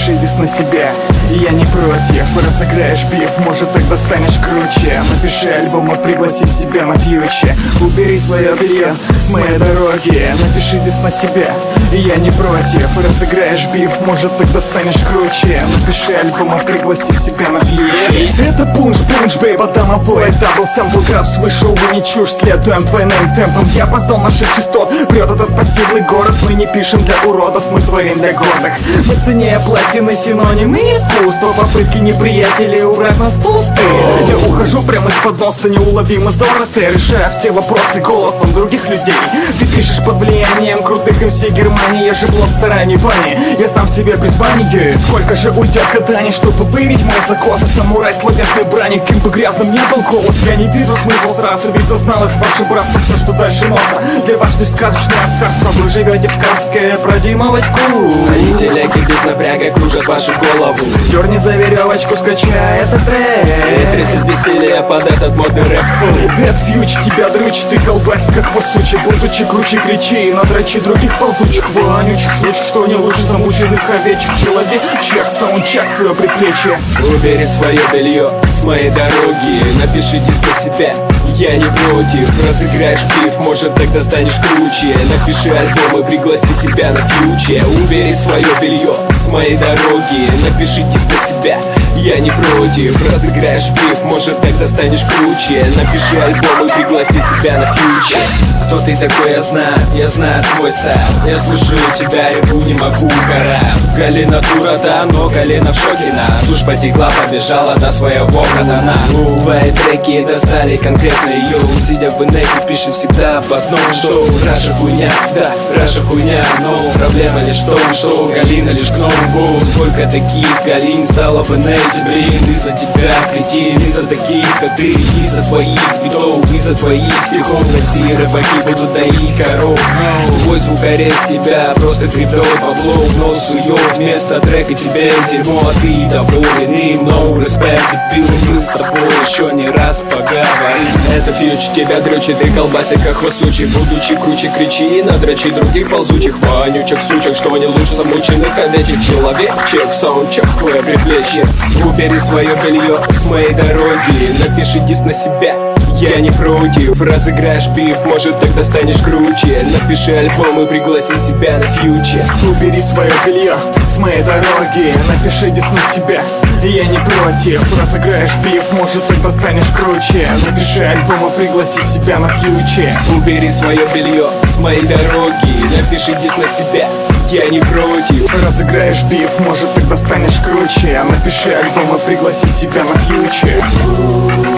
напиши дис на себя. Я не против, разыграешь биф, может тогда станешь круче. Напиши альбом и пригласи себя на фьюче. Убери свое белье с моей дороги, напиши дис на себя. Я не против, разыграешь биф, может тогда станешь круче. Напиши альбом и пригласи себя на фьюче. Это пунш, бейб, Адама Бой, дабл сэмпл грабс, вышел вы не чушь, следуем двойным темпом. Диапазон наших частот, прет этот пассивный город. Мы не пишем для уродов, мы творим для гордых. Мы цене платины, синонимы искусства. Попытки неприятелей убрать нас пустые. Я ухожу прямо из-под носа, неуловимо зоротый. Решаю все вопросы голосом других людей. Ты пишешь под влиянием крутых MC Германии. Я же блок стараний Вани, я сам себе призвание. Сколько же уйдет катаний, чтобы выявить мой закос. Самурай словесной брани, кем бы грязным не был голос. Я не вижу смысл сразу, ведь зазнал из вашей братства все, что дальше носа. Для вас лишь сказочное царство, вы живете в сказке про Димовочку. Телеги без напряга кружат вашу голову. Дерни за веревочку, скачай этот трек. Трясет веселье под этот модный рэп. Эд фьюч, тебя дрючь, ты колбасит как хвостучий. Будучи круче, кричи, надрочи других ползучих. Вонючих случай, что не лучше замученных овечек. Человечек, саундчек, свое предплечье. Убери свое белье с моей дороги, напиши дис на себя. Я не против, разыграешь биф, может тогда станешь круче. Напиши альбом и пригласи себя на фьюче. Убери свое белье с моей дороги, напиши дис на себя. Я не против, разыграешь биф, может тогда станешь круче. Напиши альбом и пригласи себя на фьюче. Кто ты такой, я знаю свой стайл. Я слушаю тебя, реву, не могу, гора. Галина дура, да, но Галина в шоке. На душ потекла, побежала до своего катана. Твои треки достали конкретно ее. Сидя в инете, пишет всегда об одном, что Раша хуйня, да, Раша хуйня. Но проблема лишь в том, что Галина лишь гном. Сколько таких Галин стало в инете, блин. Из-за тебя, кретин, из-за таких, как ты. Из-за твоих битов, из-за твоих стихов. России рыбаки будут доить коров. Твой звукорез тебя просто криптовый бабло в нос сует. Вместо трека тебе дерьмо, а ты доволен им. No respect, дебил, мы с тобой еще не раз поговорим. Это фьюч, тебя дрючит и колбасит как хвостучий. Будучи круче, кричи, надрочи других ползучих. Вонючек, сучек, что не лучше замученных овечек. Человечек, саундчек, твое предплечье. Убери свое белье с моей дороги, напиши дис на себя. Я не против, разыграешь биф, может тогда станешь круче. Напиши альбом и пригласи себя на фьюче. Убери свое белье с моей дороги, напиши дис на себя. Я не против, разыграешь биф, может тогда станешь круче. Напиши альбом и пригласи себя на фьюче. Убери свое белье с моей дороги, напиши дис на себя. Я не против, разыграешь биф, может тогда станешь круче. Напиши альбом и пригласи себя на фьюче.